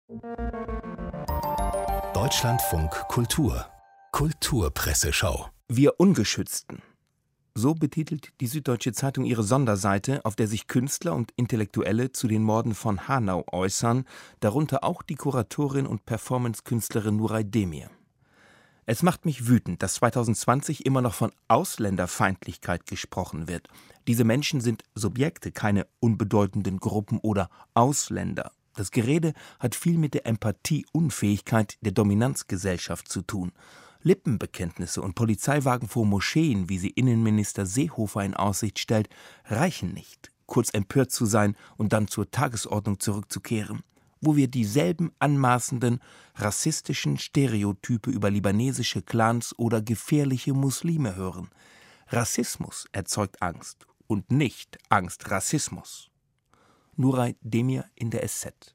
Deutschlandfunk Kultur Kulturpresseschau. Wir Ungeschützten. So betitelt die Süddeutsche Zeitung ihre Sonderseite, auf der sich Künstler und Intellektuelle zu den Morden von Hanau äußern, darunter auch die Kuratorin und Performancekünstlerin Nuray Demir. Es macht mich wütend, dass 2020 immer noch von Ausländerfeindlichkeit gesprochen wird. Diese Menschen sind Subjekte, keine unbedeutenden Gruppen oder Ausländer. Das Gerede hat viel mit der Empathieunfähigkeit der Dominanzgesellschaft zu tun. Lippenbekenntnisse und Polizeiwagen vor Moscheen, wie sie Innenminister Seehofer in Aussicht stellt, reichen nicht, kurz empört zu sein und dann zur Tagesordnung zurückzukehren, wo wir dieselben anmaßenden, rassistischen Stereotype über libanesische Clans oder gefährliche Muslime hören. Rassismus erzeugt Angst und nicht Angst-Rassismus. Nuray Demir in der SZ.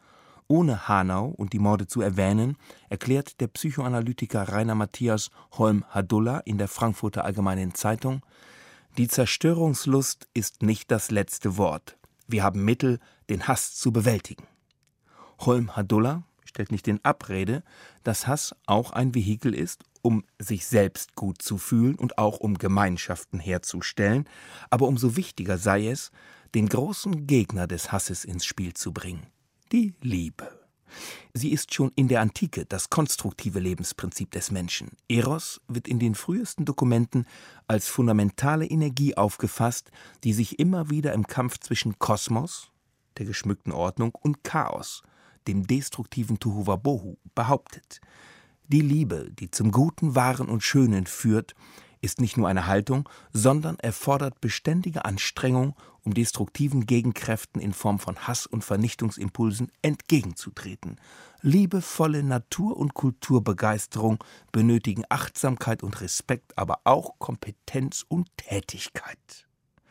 Ohne Hanau und die Morde zu erwähnen, erklärt der Psychoanalytiker Rainer Matthias Holm-Hadulla in der Frankfurter Allgemeinen Zeitung: Die Zerstörungslust ist nicht das letzte Wort. Wir haben Mittel, den Hass zu bewältigen. Holm-Hadulla stellt nicht in Abrede, dass Hass auch ein Vehikel ist, um sich selbst gut zu fühlen und auch um Gemeinschaften herzustellen, aber umso wichtiger sei es, den großen Gegner des Hasses ins Spiel zu bringen: die Liebe. Sie ist schon in der Antike das konstruktive Lebensprinzip des Menschen. Eros wird in den frühesten Dokumenten als fundamentale Energie aufgefasst, die sich immer wieder im Kampf zwischen Kosmos, der geschmückten Ordnung, und Chaos, dem destruktiven Tohuwabohu, behauptet. Die Liebe, die zum Guten, Wahren und Schönen führt, ist nicht nur eine Haltung, sondern erfordert beständige Anstrengung, um destruktiven Gegenkräften in Form von Hass- und Vernichtungsimpulsen entgegenzutreten. Liebevolle Natur- und Kulturbegeisterung benötigen Achtsamkeit und Respekt, aber auch Kompetenz und Tätigkeit.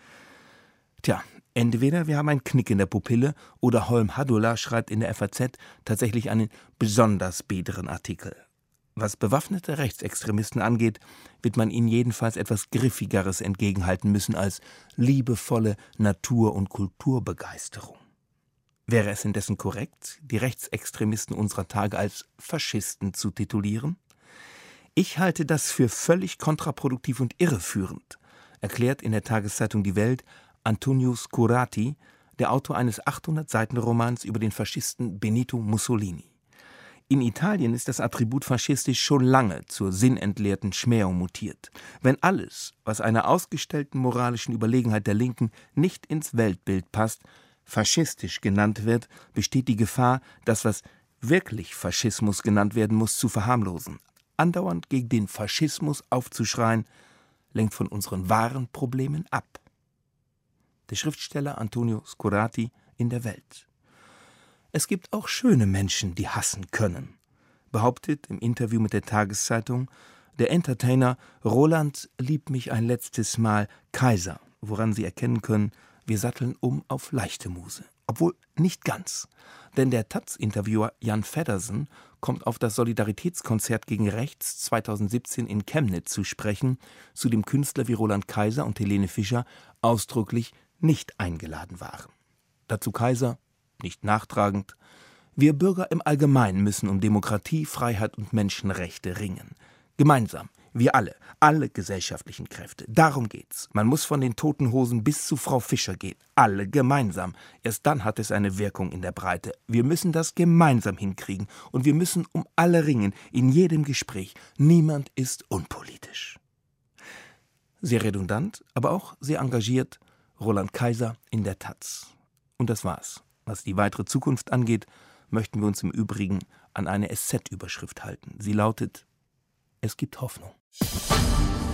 Tja, entweder wir haben einen Knick in der Pupille oder Holm-Hadulla schreibt in der FAZ tatsächlich einen besonders biederen Artikel. Was bewaffnete Rechtsextremisten angeht, wird man ihnen jedenfalls etwas Griffigeres entgegenhalten müssen als liebevolle Natur- und Kulturbegeisterung. Wäre es indessen korrekt, die Rechtsextremisten unserer Tage als Faschisten zu titulieren? Ich halte das für völlig kontraproduktiv und irreführend, erklärt in der Tageszeitung Die Welt Antonio Scurati, der Autor eines 800-Seiten-Romans über den Faschisten Benito Mussolini. In Italien ist das Attribut faschistisch schon lange zur sinnentleerten Schmähung mutiert. Wenn alles, was einer ausgestellten moralischen Überlegenheit der Linken nicht ins Weltbild passt, faschistisch genannt wird, besteht die Gefahr, das, was wirklich Faschismus genannt werden muss, zu verharmlosen. Andauernd gegen den Faschismus aufzuschreien, lenkt von unseren wahren Problemen ab. Der Schriftsteller Antonio Scurati in der Welt. Es gibt auch schöne Menschen, die hassen können, behauptet im Interview mit der Tageszeitung der Entertainer Roland Lieb mich ein letztes Mal Kaiser, woran Sie erkennen können, wir satteln um auf leichte Muse. Obwohl nicht ganz, denn der Taz-Interviewer Jan Feddersen kommt auf das Solidaritätskonzert gegen Rechts 2017 in Chemnitz zu sprechen, zu dem Künstler wie Roland Kaiser und Helene Fischer ausdrücklich nicht eingeladen waren. Dazu Kaiser: Nicht nachtragend: Wir Bürger im Allgemeinen müssen um Demokratie, Freiheit und Menschenrechte ringen. Gemeinsam, wir alle gesellschaftlichen Kräfte. Darum geht's. Man muss von den Toten Hosen bis zu Frau Fischer gehen. Alle gemeinsam. Erst dann hat es eine Wirkung in der Breite. Wir müssen das gemeinsam hinkriegen. Und wir müssen um alle ringen, in jedem Gespräch. Niemand ist unpolitisch. Sehr redundant, aber auch sehr engagiert, Roland Kaiser in der Taz. Und das war's. Was die weitere Zukunft angeht, möchten wir uns im Übrigen an eine SZ-Überschrift halten. Sie lautet: Es gibt Hoffnung.